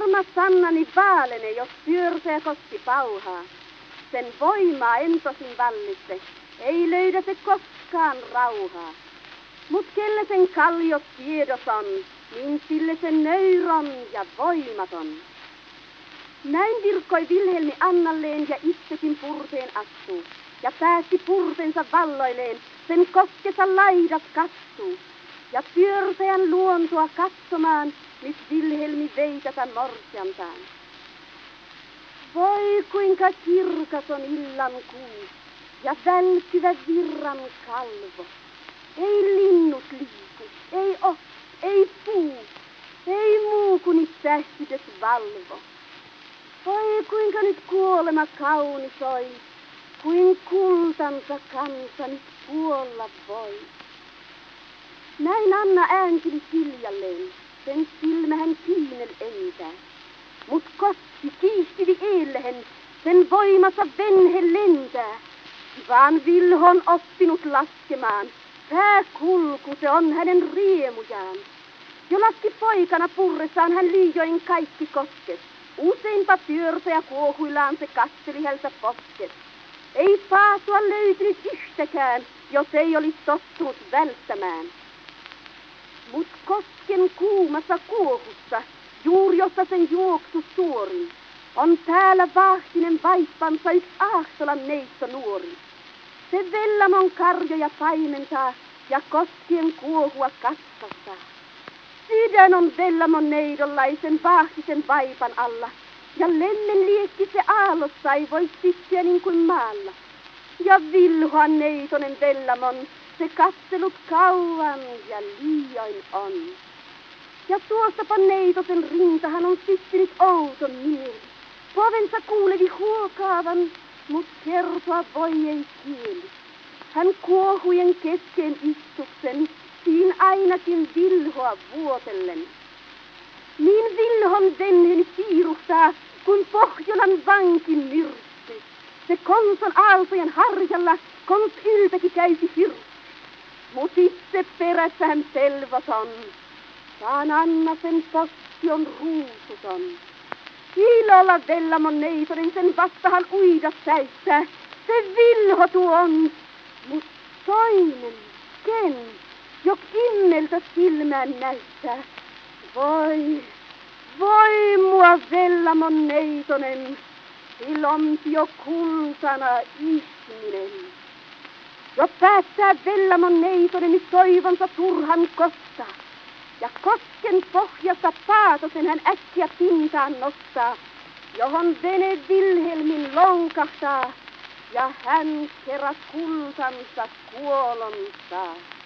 Arma sannani vaalene, jos pyörseä koski pauhaa. Sen voimaa en tosin vallitse, ei löydä se koskaan rauhaa. Mut kelle sen kalliot tiedos on, niin sille se nöyron ja voimaton. Näin virkkoi Vilhelmi Annalleen ja itsekin purteen astuu. Ja päästi purtensa valloilleen, sen koskessa laidat kastuu. Ja pyörteän luontoa katsomaan, nyt Vilhelmi vei tätä morsiantaan. Voi kuinka kirkas on illan kuu ja välkkyvä virran kalvo. Ei linnut liiku, ei puu, ei muu kuin nyt tähtiset valvo. Voi kuinka nyt kuolema kaunisoi, kuin kultansa kansa nyt kuolla voi. Näin Anna äänteli hiljalleen, sen silmähän kyynel entää. Mut koski kiihtyvi eellehen, sen voimassa venhe lentää. Vaan Vilho on oppinut laskemaan, pääkulku se on hänen riemujaan. Jo laski poikana purressaan hän liioin kaikki kosket. Useinpa pyörteä kuohuillaan se kasteli hältä posket. Ei paatua löytynyt yhtäkään, jos ei olisi tottunut välttämään. Mut kosken kuumassa kuohussa, juuri jossa sen juoksu suori, on täällä vahtinen vaippansa yksi Aahtolan neitto nuori. Se Vellamon karjoja paimentaa ja koskien kuohua kasvattaa. Sydän on Vellamon neidollaisen vahtisen vaipan alla, ja lemmen liekki se aallossa ei voi syttyä niin kuin maalla. Ja Vilhoan neitonen Vellamon, se katselut kauan ja liioin on. Ja tuostapa neitosen rintahan on syttynyt outon mieli. Povensa kuulevi huokaavan, mut kertoa voi ei kieli. Hän kuohujen kesken istuksen, siin ainakin Vilhoa vuotellen. Niin Vilhon venhen piiruhtaa, kun Pohjolan vankin myrtti. Se konson aaltojen harjalla, kons yltäki käysi hirtti. Mut itse perässähän selvaton, vaan Anna sen posti on ruusuton. Ilolla Vellamon neitonen sen vastahan uida täyttää, se Vilho tuo on. Mut toinen, ken, jok immeltä silmään näyttää. Voi mua Vellamon neitonen, silompi jo kultana ihminen. Jo päättää Vellamon neitonen nyt toivonsa turhan kostaa. Ja kosken pohjasta paatosen hän äkkiä pintaan nostaa, johon vene Vilhelmin loukahtaa, ja hän kerran kultansa kuolon saa.